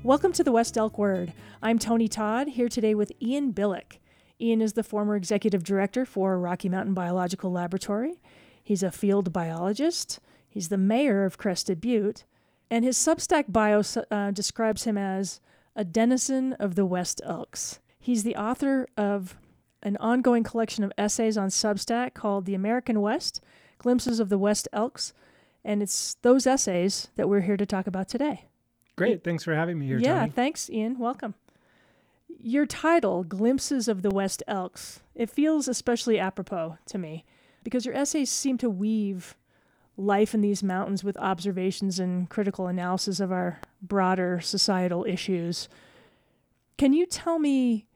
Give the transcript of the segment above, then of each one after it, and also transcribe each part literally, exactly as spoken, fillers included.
Welcome to the West Elk Word. I'm Tony Todd, here today with Ian Billick. Ian is the former executive director for Rocky Mountain Biological Laboratory. He's a field biologist. He's the mayor of Crested Butte. And his Substack bio uh, describes him as a denizen of the West Elks. He's the author of an ongoing collection of essays on Substack called The American West, Glimpses of the West Elks. And it's those essays that we're here to talk about today. Great. Thanks for having me here, Yeah, Tony. thanks, Ian. Welcome. Your title, Glimpses of the West Elks, it feels especially apropos to me because your essays seem to weave life in these mountains with observations and critical analysis of our broader societal issues. Can you tell me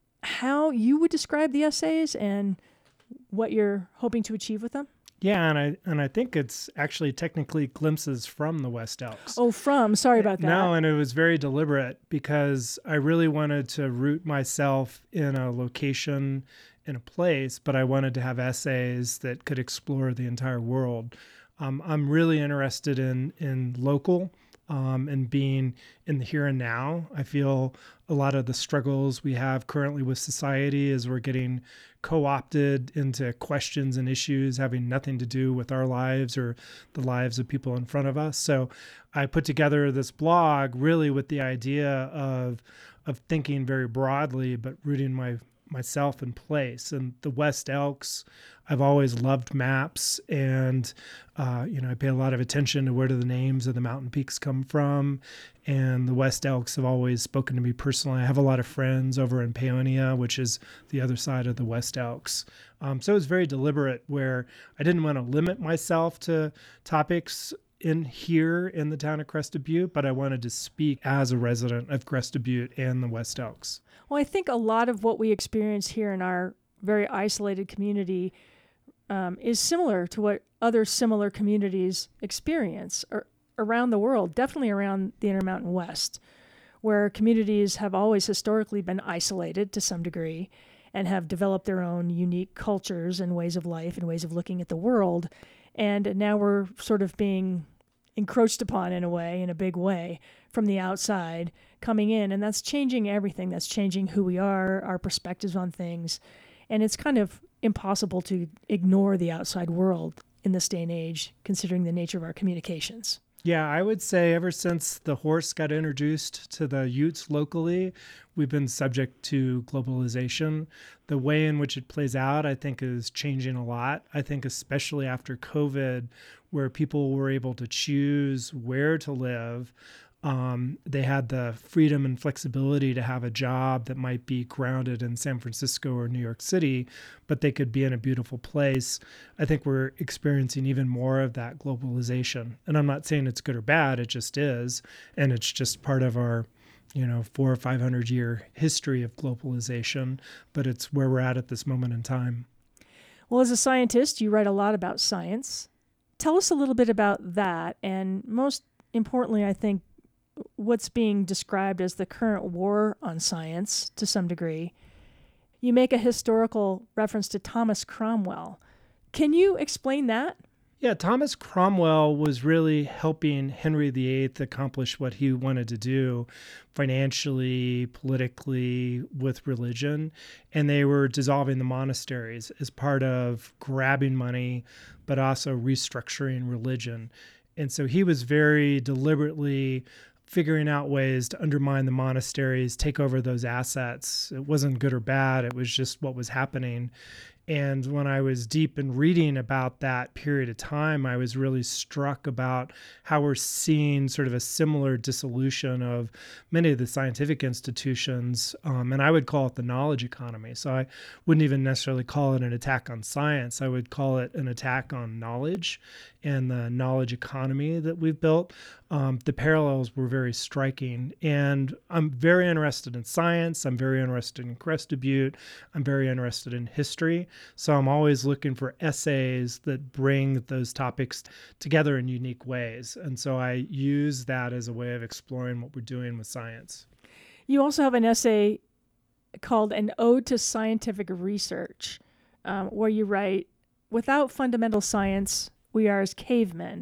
how you would describe the essays and what you're hoping to achieve with them? Yeah, and I and I think it's actually technically glimpses from the West Elks. Oh, from. Sorry about that. No, and it was very deliberate because I really wanted to root myself in a location, in a place, but I wanted to have essays that could explore the entire world. Um, I'm really interested in in local um, and being in the here and now. I feel a lot of the struggles we have currently with society as we're getting co-opted into questions and issues having nothing to do with our lives or the lives of people in front of us. So I put together this blog really with the idea of of thinking very broadly, but rooting my myself in place. And the West Elks, I've always loved maps, and uh, you know, I pay a lot of attention to where do the names of the mountain peaks come from. And the West Elks have always spoken to me personally. I have a lot of friends over in Paonia, which is the other side of the West Elks. Um, so it was very deliberate where I didn't want to limit myself to topics in here in the town of Crested Butte, but I wanted to speak as a resident of Crested Butte and the West Elks. Well, I think a lot of what we experience here in our very isolated community um, is similar to what other similar communities experience or around the world, definitely around the Intermountain West, where communities have always historically been isolated to some degree and have developed their own unique cultures and ways of life and ways of looking at the world. And now we're sort of being encroached upon in a way, in a big way, from the outside coming in. And that's changing everything. That's changing who we are, our perspectives on things. And it's kind of impossible to ignore the outside world in this day and age, considering the nature of our communications. Yeah, I would say ever since the horse got introduced to the Utes locally, we've been subject to globalization. The way in which it plays out, I think, is changing a lot. I think especially after COVID, where people were able to choose where to live, Um, they had the freedom and flexibility to have a job that might be grounded in San Francisco or New York City, but they could be in a beautiful place. I think we're experiencing even more of that globalization. And I'm not saying it's good or bad, it just is. And it's just part of our, you know, four or five hundred year history of globalization, but it's where we're at at this moment in time. Well, as a scientist, you write a lot about science. Tell us a little bit about that. And most importantly, I think, what's being described as the current war on science to some degree. You make a historical reference to Thomas Cromwell. Can you explain that? Yeah, Thomas Cromwell was really helping Henry the Eighth accomplish what he wanted to do financially, politically, with religion. And they were dissolving the monasteries as part of grabbing money, but also restructuring religion. And so he was very deliberately figuring out ways to undermine the monasteries, take over those assets. It wasn't good or bad. It was just what was happening. And when I was deep in reading about that period of time, I was really struck about how we're seeing sort of a similar dissolution of many of the scientific institutions. Um, and I would call it the knowledge economy. So I wouldn't even necessarily call it an attack on science. I would call it an attack on knowledge and the knowledge economy that we've built. Um, the parallels were very striking. And I'm very interested in science. I'm very interested in Crested Butte. I'm very interested in history. So I'm always looking for essays that bring those topics together in unique ways. And so I use that as a way of exploring what we're doing with science. You also have an essay called An Ode to Scientific Research, um, where you write, without fundamental science, we are as cavemen.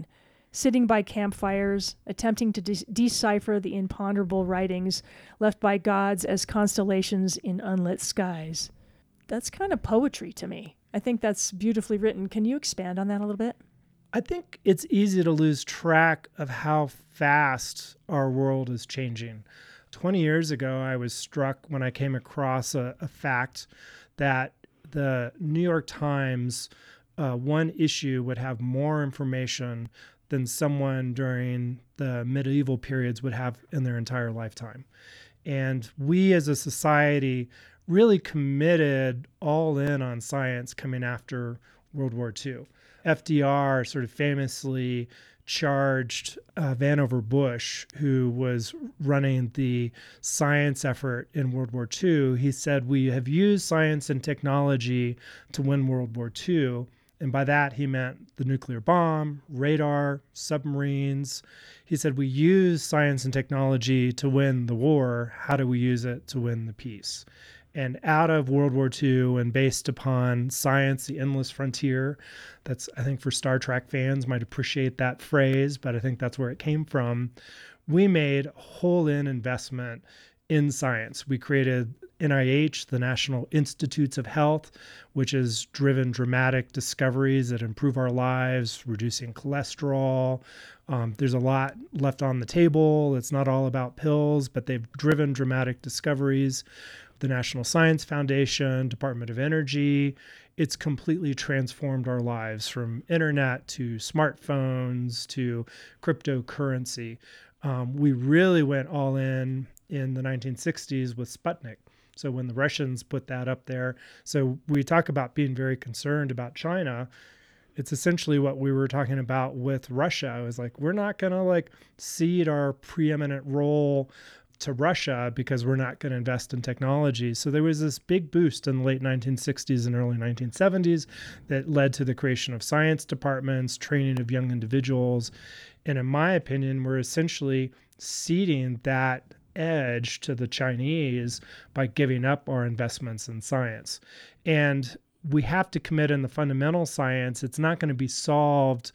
sitting by campfires, attempting to de- decipher the imponderable writings left by gods as constellations in unlit skies. That's kind of poetry to me. I think that's beautifully written. Can you expand on that a little bit? I think it's easy to lose track of how fast our world is changing. twenty years ago, I was struck when I came across a, a fact that the New York Times, uh, one issue would have more information than someone during the medieval periods would have in their entire lifetime. And we as a society really committed all in on science coming after World War Two. F D R sort of famously charged uh, Vannevar Bush, who was running the science effort in World War Two. He said, "We have used science and technology to win World War Two." And by that, he meant the nuclear bomb, radar, submarines. He said, "We use science and technology to win the war. How do we use it to win the peace?" And out of World War Two, and based upon science, the endless frontier, that's, I think, for Star Trek fans might appreciate that phrase, but I think that's where it came from. We made a whole in investment in science. We created N I H, the National Institutes of Health, which has driven dramatic discoveries that improve our lives, reducing cholesterol. Um, there's a lot left on the table. It's not all about pills, but they've driven dramatic discoveries. The National Science Foundation, Department of Energy, it's completely transformed our lives, from internet to smartphones to cryptocurrency. Um, we really went all in in the nineteen sixties with Sputnik. So when the Russians put that up there, so we talk about being very concerned about China. It's essentially what we were talking about with Russia. I was like, we're not going to like cede our preeminent role to Russia because we're not going to invest in technology. So there was this big boost in the late nineteen sixties and early nineteen seventies that led to the creation of science departments, training of young individuals. And in my opinion, we're essentially ceding that edge to the Chinese by giving up our investments in science. And we have to commit in the fundamental science. It's not going to be solved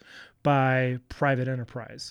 by private enterprise.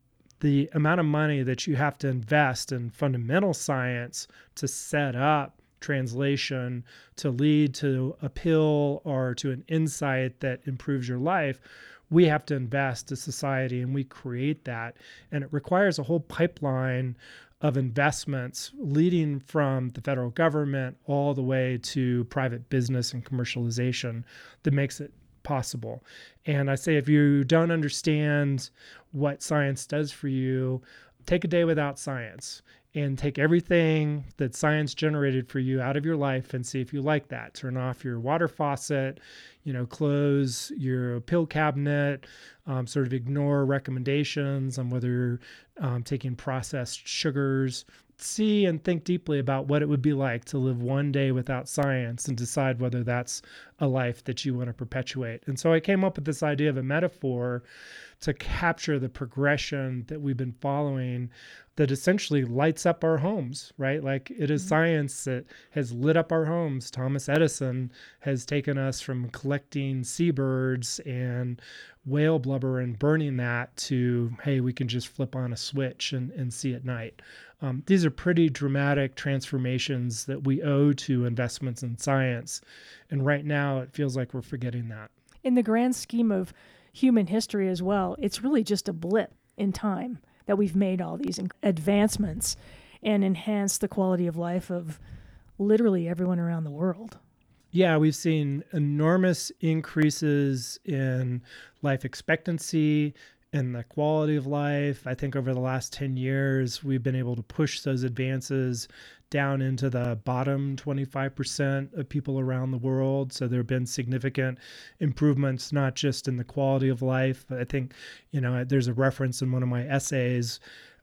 The amount of money that you have to invest in fundamental science to set up translation to lead to a pill or to an insight that improves your life, we have to invest as society, and we create that. And it requires a whole pipeline of investments leading from the federal government all the way to private business and commercialization that makes it possible. And I say, if you don't understand what science does for you, take a day without science and take everything that science generated for you out of your life and see if you like that. Turn off your water faucet, you know, close your pill cabinet, um, sort of ignore recommendations on whether you're um, taking processed sugars. See and think deeply about what it would be like to live one day without science and decide whether that's a life that you want to perpetuate. And so I came up with this idea of a metaphor to capture the progression that we've been following that essentially lights up our homes, right? Like it is mm-hmm. science that has lit up our homes. Thomas Edison has taken us from collecting seabirds and whale blubber and burning that to, hey, we can just flip on a switch and, and see at night. Um, these are pretty dramatic transformations that we owe to investments in science. And right now it feels like we're forgetting that. In the grand scheme of human history as well, it's really just a blip in time that we've made all these advancements and enhanced the quality of life of literally everyone around the world. Yeah, we've seen enormous increases in life expectancy and the quality of life. I think over the last ten years, we've been able to push those advances down into the bottom twenty-five percent of people around the world. So there have been significant improvements, not just in the quality of life, but I think, you know, there's a reference in one of my essays.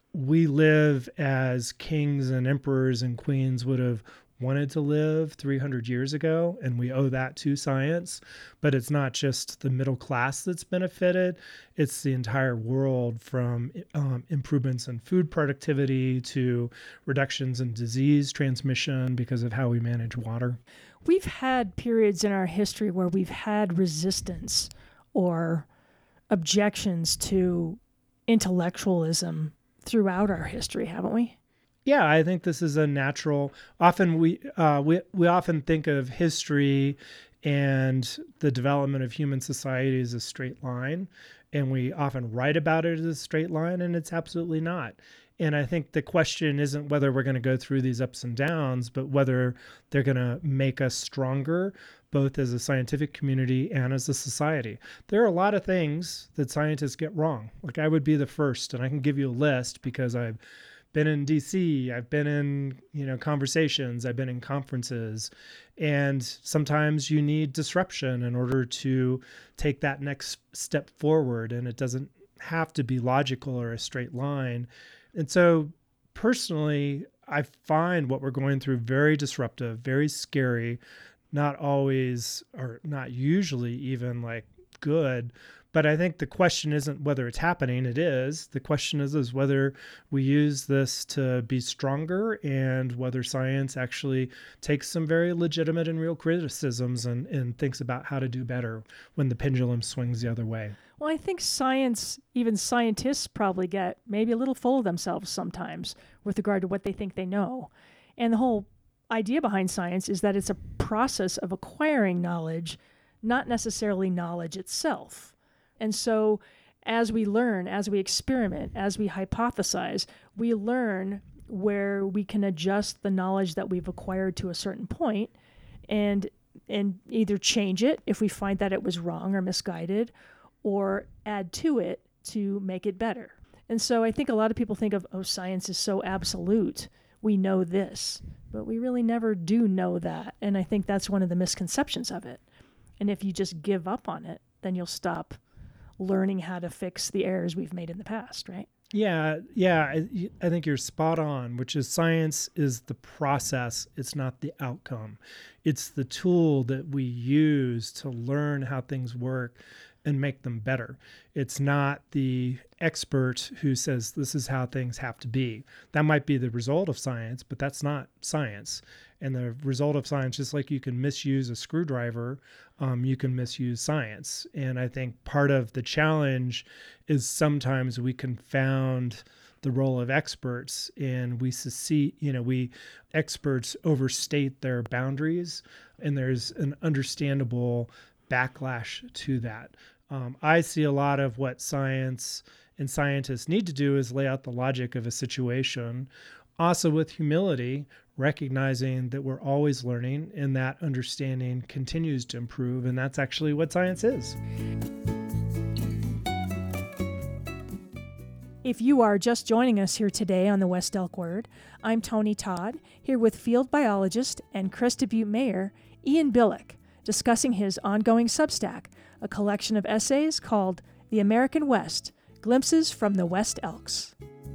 We live as kings and emperors and queens would have wanted to live three hundred years ago, and we owe that to science. But it's not just the middle class that's benefited, it's the entire world, from um, improvements in food productivity to reductions in disease transmission because of how we manage water. We've had periods in our history where we've had resistance or objections to intellectualism throughout our history, haven't we? Yeah, I think this is a natural. Often we uh, we we often think of history and the development of human society as a straight line, and we often write about it as a straight line, and it's absolutely not. And I think the question isn't whether we're going to go through these ups and downs, but whether they're going to make us stronger, both as a scientific community and as a society. There are a lot of things that scientists get wrong. Like I would be the first, and I can give you a list because I've been in D C, I've been in, you know, conversations, I've been in conferences, and sometimes you need disruption in order to take that next step forward, and it doesn't have to be logical or a straight line. And so personally, I find what we're going through very disruptive, very scary, not always or not usually even like good. But I think the question isn't whether it's happening. It is. The question is, is whether we use this to be stronger and whether science actually takes some very legitimate and real criticisms and, and thinks about how to do better when the pendulum swings the other way. Well, I think science, even scientists probably get maybe a little full of themselves sometimes with regard to what they think they know. And the whole idea behind science is that it's a process of acquiring knowledge, not necessarily knowledge itself. And so as we learn, as we experiment, as we hypothesize, we learn where we can adjust the knowledge that we've acquired to a certain point and and either change it if we find that it was wrong or misguided, or add to it to make it better. And so I think a lot of people think of, oh, science is so absolute. We know this, but we really never do know that. And I think that's one of the misconceptions of it. And if you just give up on it, then you'll stop learning how to fix the errors we've made in the past, right? Yeah, yeah, I, I think you're spot on, which is science is the process. It's not the outcome. It's the tool that we use to learn how things work and make them better. It's not the expert who says this is how things have to be. That might be the result of science, but that's not science. And the result of science, just like you can misuse a screwdriver, um, you can misuse science. And I think part of the challenge is sometimes we confound the role of experts and we see, you know, we experts overstate their boundaries, and there's an understandable backlash to that. Um, I see a lot of what science and scientists need to do is lay out the logic of a situation, also with humility, recognizing that we're always learning and that understanding continues to improve. And that's actually what science is. If you are just joining us here today on the West Elk Word, I'm Tony Todd, here with field biologist and Cresta Butte Mayor Ian Billick, discussing his ongoing Substack, a collection of essays called The American West, Glimpses from the West Elks.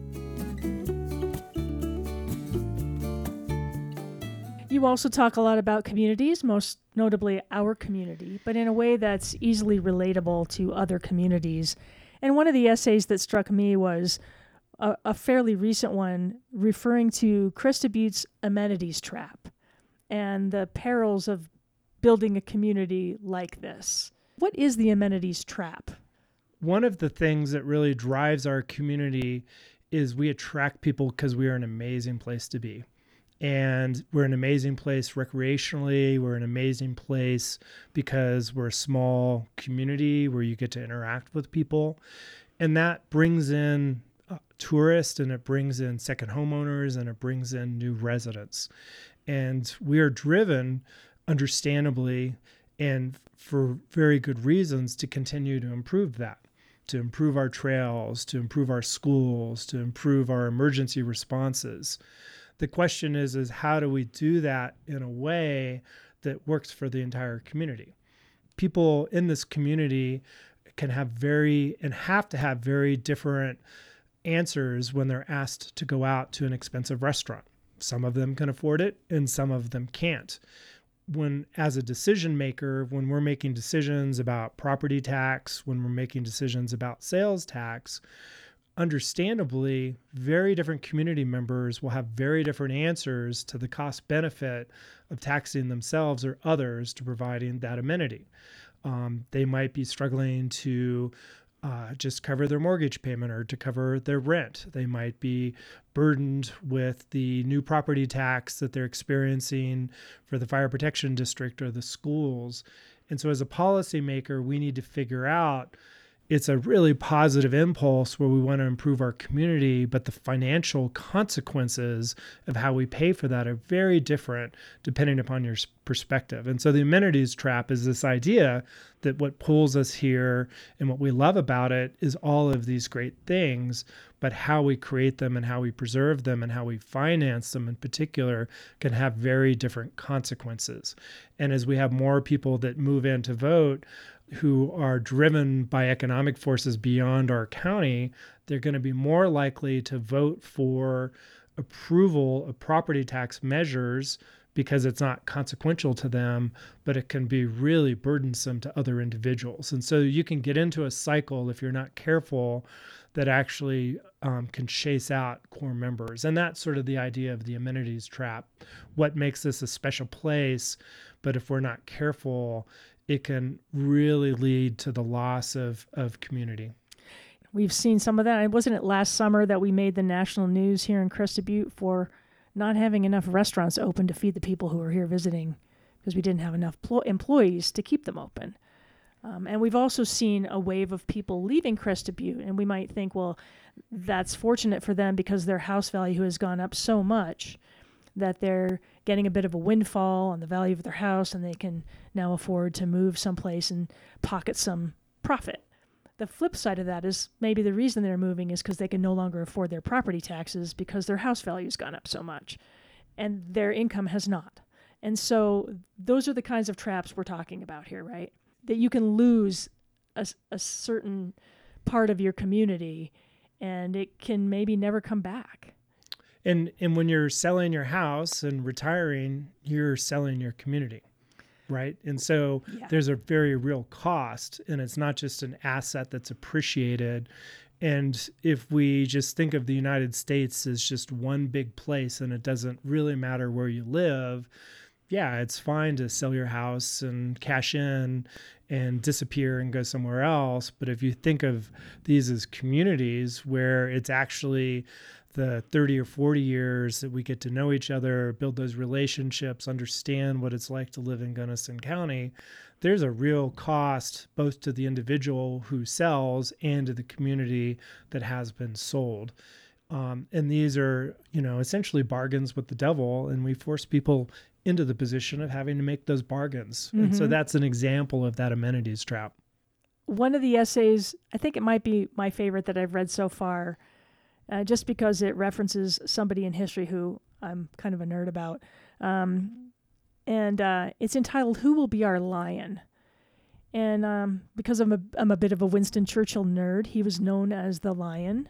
You also talk a lot about communities, most notably our community, but in a way that's easily relatable to other communities. And one of the essays that struck me was a, a fairly recent one referring to Cresta Butte's amenities trap and the perils of building a community like this. What is the amenities trap? One of the things that really drives our community is we attract people because we are an amazing place to be. And we're an amazing place recreationally. We're an amazing place because we're a small community where you get to interact with people. And that brings in uh, tourists, and it brings in second homeowners, and it brings in new residents. And we are driven, understandably, and for very good reasons, to continue to improve that, to improve our trails, to improve our schools, to improve our emergency responses. The question is, is how do we do that in a way that works for the entire community? People in this community can have very and have to have very different answers when they're asked to go out to an expensive restaurant. Some of them can afford it and some of them can't. When, as a decision maker, when we're making decisions about property tax, when we're making decisions about sales tax, understandably, very different community members will have very different answers to the cost benefit of taxing themselves or others to providing that amenity. Um, they might be struggling to uh, just cover their mortgage payment or to cover their rent. They might be burdened with the new property tax that they're experiencing for the fire protection district or the schools. And so as a policymaker, we need to figure out, it's a really positive impulse where we want to improve our community, but the financial consequences of how we pay for that are very different depending upon your perspective. And so the amenities trap is this idea that what pulls us here and what we love about it is all of these great things, but how we create them and how we preserve them and how we finance them in particular can have very different consequences. And as we have more people that move in to vote, who are driven by economic forces beyond our county, they're going to be more likely to vote for approval of property tax measures because it's not consequential to them, but it can be really burdensome to other individuals. And so you can get into a cycle, if you're not careful, that actually um, can chase out core members. And that's sort of the idea of the amenities trap. What makes this a special place? But if we're not careful, it can really lead to the loss of, of community. We've seen some of that. Wasn't it last summer that we made the national news here in Crested Butte for not having enough restaurants open to feed the people who were here visiting because we didn't have enough pl- employees to keep them open? Um, and we've also seen a wave of people leaving Crested Butte, and we might think, well, that's fortunate for them because their house value has gone up so much that they're getting a bit of a windfall on the value of their house, and they can now afford to move someplace and pocket some profit. The flip side of that is maybe the reason they're moving is because they can no longer afford their property taxes because their house value's gone up so much, and their income has not. And so those are the kinds of traps we're talking about here, right? That you can lose a, a certain part of your community, and it can maybe never come back. And and when you're selling your house and retiring, you're selling your community, right? And so yeah. There's a very real cost, and it's not just an asset that's appreciated. And if we just think of the United States as just one big place and it doesn't really matter where you live, yeah, it's fine to sell your house and cash in and disappear and go somewhere else. But if you think of these as communities where it's actually the thirty or forty years that we get to know each other, build those relationships, understand what it's like to live in Gunnison County, there's a real cost both to the individual who sells and to the community that has been sold. Um, and these are, you know, essentially bargains with the devil, and we force people into the position of having to make those bargains. Mm-hmm. And so that's an example of that amenities trap. One of the essays, I think it might be my favorite that I've read so far, Uh, just because it references somebody in history who I'm kind of a nerd about. Um, and uh, it's entitled, Who Will Be Our Lion? And um, because I'm a, I'm a bit of a Winston Churchill nerd, he was known as the Lion.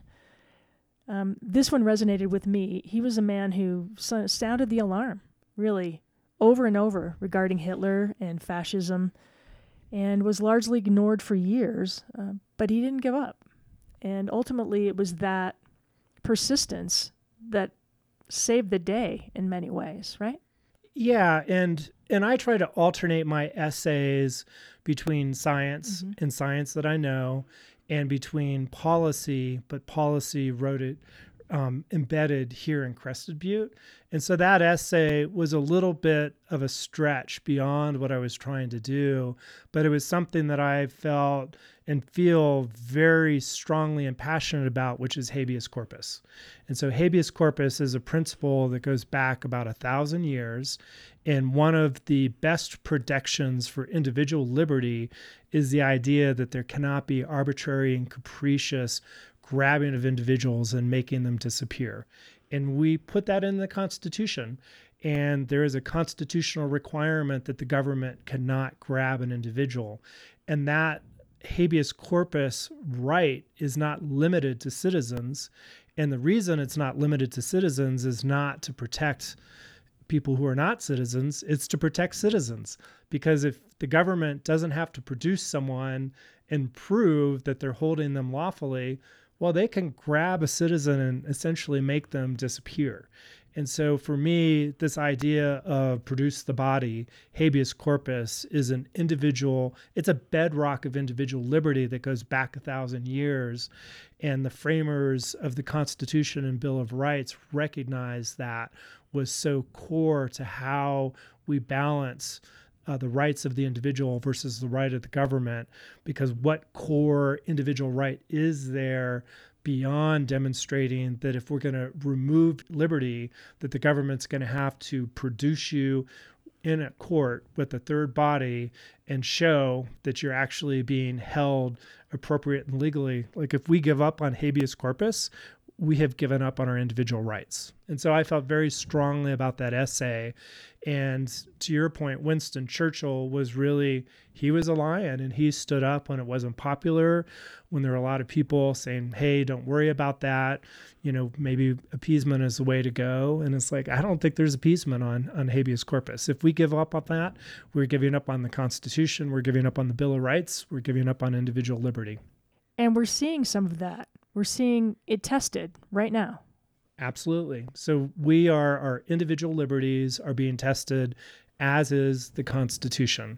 Um, this one resonated with me. He was a man who so- sounded the alarm, really, over and over regarding Hitler and fascism, and was largely ignored for years, uh, but he didn't give up. And ultimately, it was that persistence that saved the day in many ways, right? Yeah, and and I try to alternate my essays between science mm-hmm. and science that I know, and between policy, but policy wrote it um, embedded here in Crested Butte. And so that essay was a little bit of a stretch beyond what I was trying to do, but it was something that I felt and feel very strongly and passionate about, which is habeas corpus. And so habeas corpus is a principle that goes back about a thousand years. And one of the best protections for individual liberty is the idea that there cannot be arbitrary and capricious grabbing of individuals and making them disappear. And we put that in the Constitution. And there is a constitutional requirement that the government cannot grab an individual. And that habeas corpus right is not limited to citizens. And the reason it's not limited to citizens is not to protect people who are not citizens, it's to protect citizens. Because if the government doesn't have to produce someone and prove that they're holding them lawfully, well, they can grab a citizen and essentially make them disappear. And so for me, this idea of produce the body, habeas corpus, is an individual, it's a bedrock of individual liberty that goes back a thousand years. And the framers of the Constitution and Bill of Rights recognized that was so core to how we balance uh, the rights of the individual versus the right of the government, because what core individual right is there beyond demonstrating that if we're going to remove liberty, that the government's going to have to produce you in a court with a third body and show that you're actually being held appropriate and legally. Like if we give up on habeas corpus, we have given up on our individual rights. And so I felt very strongly about that essay. And to your point, Winston Churchill was really, he was a lion, and he stood up when it wasn't popular, when there were a lot of people saying, hey, don't worry about that. You know, maybe appeasement is the way to go. And it's like, I don't think there's appeasement on, on habeas corpus. If we give up on that, we're giving up on the Constitution, we're giving up on the Bill of Rights, we're giving up on individual liberty. And we're seeing some of that. We're seeing it tested right now. Absolutely. So we are, our individual liberties are being tested, as is the Constitution.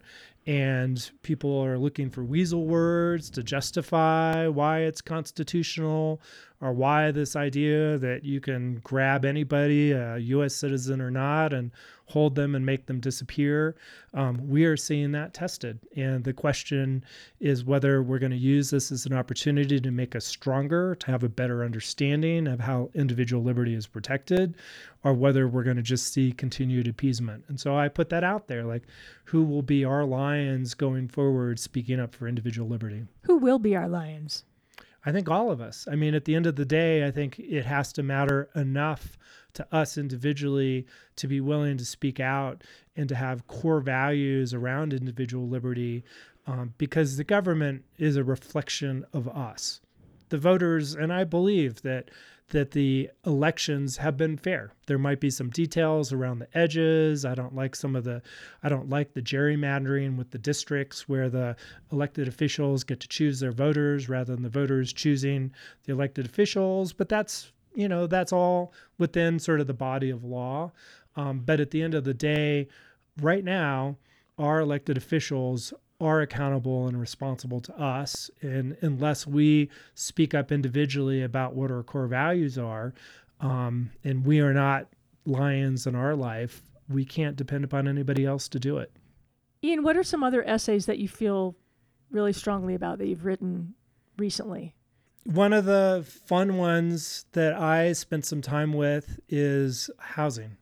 And people are looking for weasel words to justify why it's constitutional, or why this idea that you can grab anybody, a U S citizen or not, and hold them and make them disappear. Um, we are seeing that tested. And the question is whether we're going to use this as an opportunity to make us stronger, to have a better understanding of how individual liberty is protected, or whether we're going to just see continued appeasement. And so I put that out there, like, who will be our lions going forward speaking up for individual liberty? Who will be our lions? I think all of us. I mean, at the end of the day, I think it has to matter enough to us individually to be willing to speak out and to have core values around individual liberty, um, because the government is a reflection of us, the voters. And I believe that that the elections have been fair. There might be some details around the edges. I don't like some of the, I don't like the gerrymandering with the districts where the elected officials get to choose their voters rather than the voters choosing the elected officials. But that's, you know, that's all within sort of the body of law. Um, but at the end of the day, right now, our elected officials are accountable and responsible to us. And unless we speak up individually about what our core values are, um, and we are not lions in our life, we can't depend upon anybody else to do it. Ian, what are some other essays that you feel really strongly about that you've written recently? One of the fun ones that I spent some time with is housing.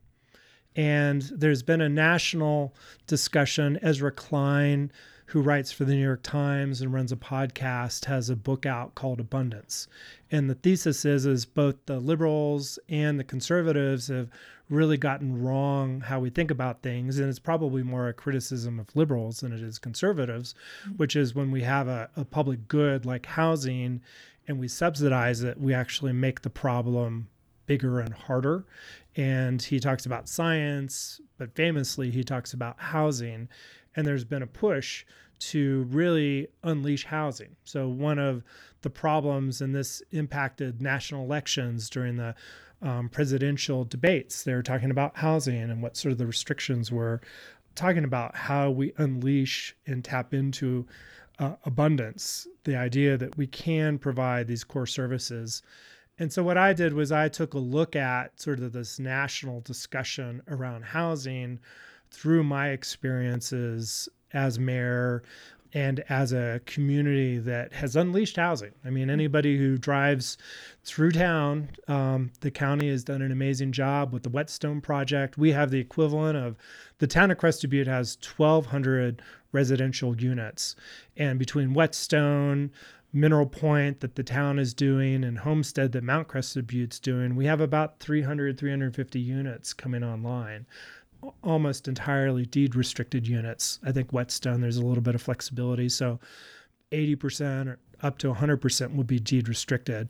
And there's been a national discussion. Ezra Klein, who writes for the New York Times and runs a podcast, has a book out called Abundance. And the thesis is, is both the liberals and the conservatives have really gotten wrong how we think about things. And it's probably more a criticism of liberals than it is conservatives, mm-hmm. which is when we have a, a public good like housing and we subsidize it, we actually make the problem bigger and harder. And he talks about science, but famously he talks about housing. And there's been a push to really unleash housing. So one of the problems, and this impacted national elections during the um, presidential debates, they were talking about housing and what sort of the restrictions were, talking about how we unleash and tap into uh, abundance, the idea that we can provide these core services. And so what I did was I took a look at sort of this national discussion around housing through my experiences as mayor and as a community that has unleashed housing. I mean, anybody who drives through town, um, the county has done an amazing job with the Whetstone project. We have the equivalent of, the town of Crested Butte has twelve hundred residential units. And between Whetstone, Mineral Point that the town is doing, and Homestead that Mount Crested Butte's doing, we have about three hundred, three hundred fifty units coming online. Almost entirely deed restricted units. I think Whetstone, there's a little bit of flexibility. So eighty percent or up to one hundred percent would be deed restricted.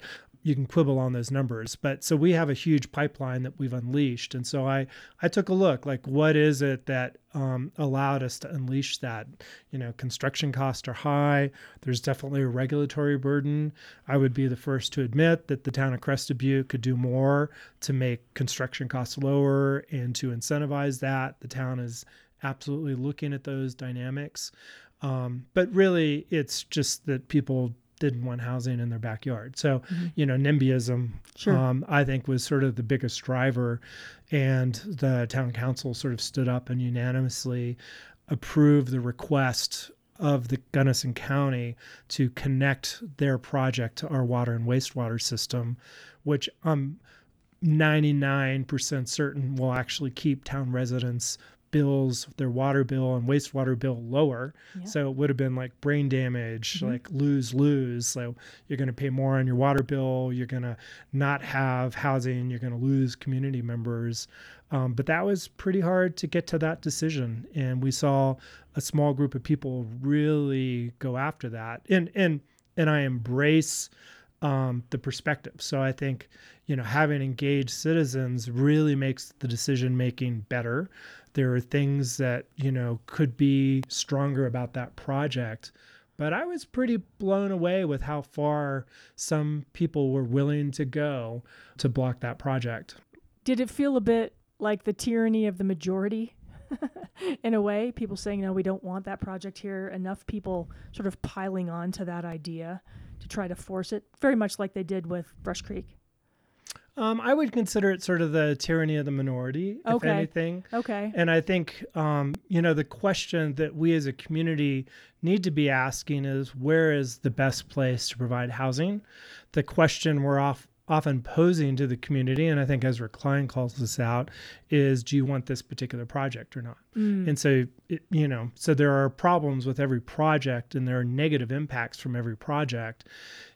you can quibble on those numbers. But so we have a huge pipeline that we've unleashed. And so I, I took a look, like, what is it that um, allowed us to unleash that? You know, construction costs are high. There's definitely a regulatory burden. I would be the first to admit that the town of Crested Butte could do more to make construction costs lower and to incentivize that. The town is absolutely looking at those dynamics. Um, but really, it's just that people didn't want housing in their backyard. So, mm-hmm. you know, NIMBYism, sure. um, I think, was sort of the biggest driver. And the town council sort of stood up and unanimously approved the request of the Gunnison County to connect their project to our water and wastewater system, which I'm ninety-nine percent certain will actually keep town residents' bills, their water bill and wastewater bill lower. Yeah. So it would have been like brain damage, mm-hmm. like lose, lose. So you're going to pay more on your water bill. You're going to not have housing. You're going to lose community members. Um, but that was pretty hard to get to that decision. And we saw a small group of people really go after that. And, and, and I embrace um, the perspective. So I think, you know, having engaged citizens really makes the decision-making better. There are things that, you know, could be stronger about that project. But I was pretty blown away with how far some people were willing to go to block that project. Did it feel a bit like the tyranny of the majority in a way? People saying, no, we don't want that project here. Enough people sort of piling on to that idea to try to force it, very much like they did with Brush Creek. Um, I would consider it sort of the tyranny of the minority, if okay. anything. Okay. And I think, um, you know, the question that we as a community need to be asking is, where is the best place to provide housing? The question we're off, often posing to the community, and I think Ezra Klein calls this out, is, do you want this particular project or not? Mm. And so, it, you know, so there are problems with every project, and there are negative impacts from every project.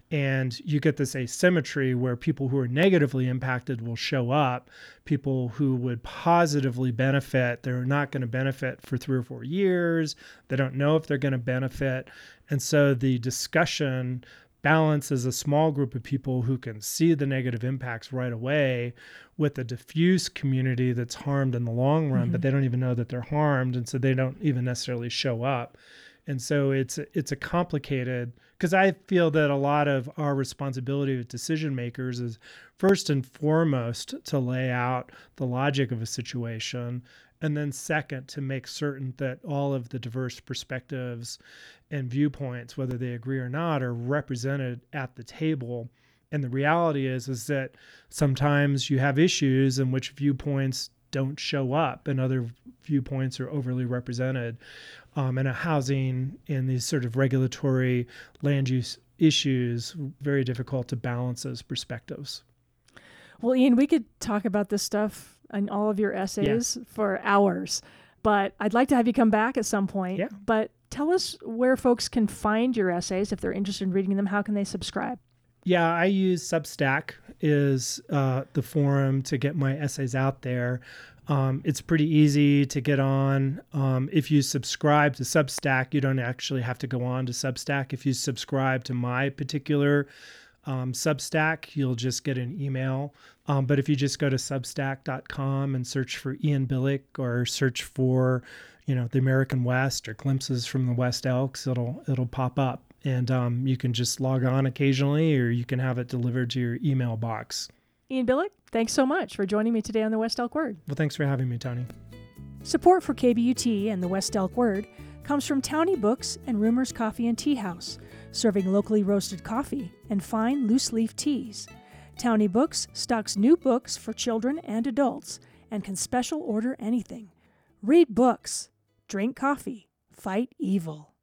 And you get this asymmetry where people who are negatively impacted will show up. People who would positively benefit, they're not going to benefit for three or four years. They don't know if they're going to benefit. And so the discussion balances a small group of people who can see the negative impacts right away with a diffuse community that's harmed in the long run, mm-hmm. but they don't even know that they're harmed. And so they don't even necessarily show up. And so it's it's a complicated, because I feel that a lot of our responsibility with decision makers is first and foremost to lay out the logic of a situation, and then second, to make certain that all of the diverse perspectives and viewpoints, whether they agree or not, are represented at the table. And the reality is, is that sometimes you have issues in which viewpoints don't show up and other viewpoints are overly represented. Um, and a housing and these sort of regulatory land use issues, very difficult to balance those perspectives. Well, Ian, we could talk about this stuff in all of your essays yeah. for hours, but I'd like to have you come back at some point. Yeah. But tell us where folks can find your essays. If they're interested in reading them, how can they subscribe? Yeah, I use Substack is uh, the forum to get my essays out there. Um, it's pretty easy to get on. Um, if you subscribe to Substack, you don't actually have to go on to Substack. If you subscribe to my particular um, Substack, you'll just get an email. Um, but if you just go to substack dot com and search for Ian Billick or search for, you know, the American West or Glimpses from the West Elks, it'll it'll pop up. And um, you can just log on occasionally, or you can have it delivered to your email box. Ian Billick, thanks so much for joining me today on the West Elk Word. Well, thanks for having me, Tony. Support for K B U T and the West Elk Word comes from Townie Books and Rumors Coffee and Tea House, serving locally roasted coffee and fine loose-leaf teas. Townie Books stocks new books for children and adults and can special order anything. Read books, drink coffee, fight evil.